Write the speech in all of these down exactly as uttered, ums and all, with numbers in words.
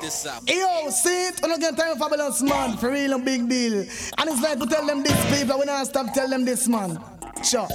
this up. Yo, see it? I don't get time for balance, man. For real and big deal. And it's like to tell them this, people. We not stop tell them this, man. Sure.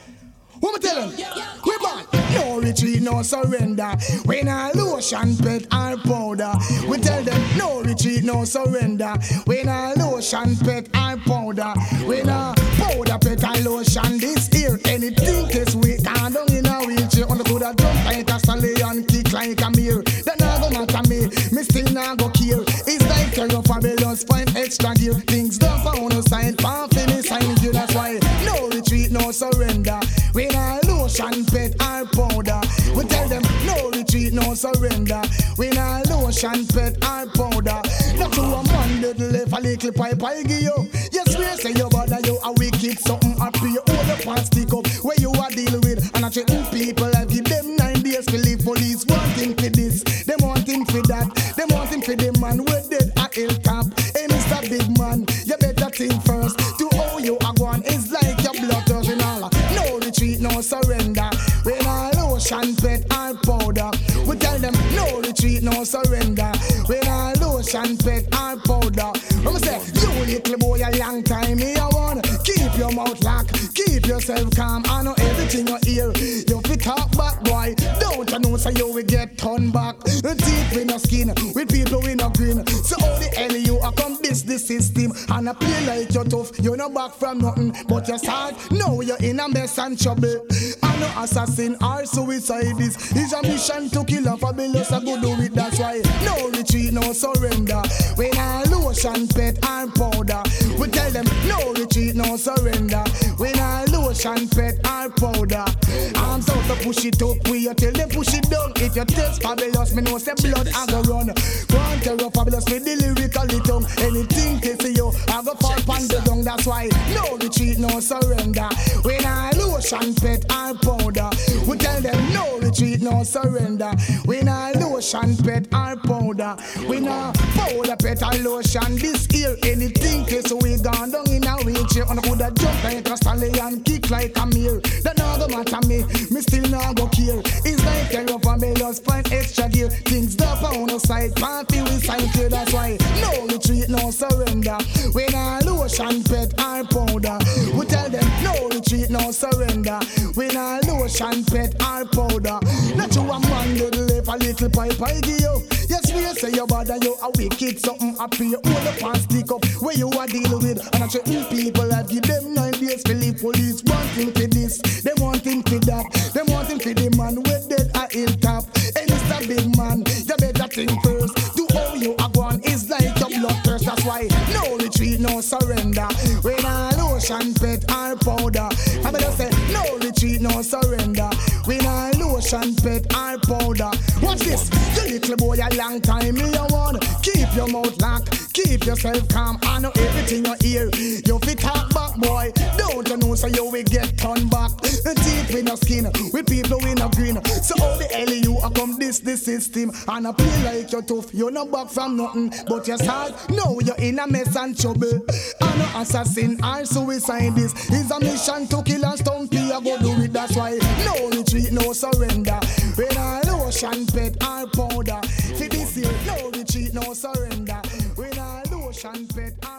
What me tell them? We back. No retreat, no surrender. We not lotion, pet, or powder. We tell them no retreat, no surrender. We not lotion, pet, or powder. We not powder, pet, or lotion. This here, anything this week. I don't in a wheelchair. On the good jump like a stallion, kick like a mirror. That not go matter me. Me still not go care. It's like terror fabulous, find extra gear. Things don't found no sign. Pan finish sign you. That's why no retreat, no surrender. We not lotion, pet, or powder. We tell them no retreat, no surrender. We not lotion, pet, or powder. Not to a man that left a little pipe I give you. Yes, we say you bother you a wicked something happy. You hold up and stick up where you are deal with. And I threaten people, I give them nine days to leave police. Wanting for this, they wanting for that. They wanting for the man we're dead at hilltop. Hey, Mister Big Man, you better think first. To how you are going is like your blood thirst and all. No retreat, no surrender. We not lotion, pet, or powder. We tell them no retreat, no surrender. We not lotion, pet, or powder. Let me say, you little boy, a long time me I want. Keep your mouth locked, keep yourself calm. I know everything you hear. You fit talk back, boy. Don't you know so you will get turned back. The teeth with no skin, with people with no green. So how the hell you are come this the system? And I play like you're tough, you're not back from nothing. But you're sad, now you're in a mess and trouble. I know assassin or suicidist. It's a mission to kill a fabulous, I go do it, that's why. No retreat, no surrender. We not lotion, pet, or powder. We tell them no retreat, no surrender. We not lotion, pet, or powder. Arms out to push it up, we you tell them push it down. If you taste fabulous, me know say blood I go run. Go on terror fabulous, me the lyrical tongue. Anything they see you, I go fall pan the dung. That's why no retreat, no surrender. We not lotion, pet, or powder. We tell them no retreat, no surrender. We not lotion, pet, or powder. We not powder, pet, or lotion. This here, anything case we gone down in a wheelchair. On a good jump like a stallion, kick like a mirror. That not go matter me, me still not go care. It's like terror fabulous, find extra gear. Things up on the side, party we sign clear. That's why no retreat, no surrender. We not lotion, pet, or powder. We tell them no retreat, no surrender. We not lotion, pet, or powder. Not you a man that left a little pipe I give you. Yes, we say you bother you a wicked something happy. You hold up and stick up where you are deal with. And I threaten people, I give them nine days to leave police. Wanting for this, they wanting for that. They wanting for the man we're dead at hilltop. Hey, Mister Big Man, you better think first. Do how you are going is like your blood thirst. That's why no retreat, no surrender. We not lotion, pet, or powder. I better say no retreat, no surrender. We not lotion, pet, or powder. Watch this, you little boy, a long time me you want. Keep your mouth locked, keep yourself calm. I know everything you hear. You fit talk back, boy. Don't you know so you will get turned back. The teeth with no skin, with people with no green. So how the hell you are come this the system? And I play like you're tough, you're not back from nothing. But you're sad, now you're in a mess and trouble. I know assassin or suicidist. It's a mission to kill and stomp you, I go do it, that's why. No retreat, no surrender. We not lotion, pet, or powder. For this year, no retreat, no surrender. We not lotion, pet, or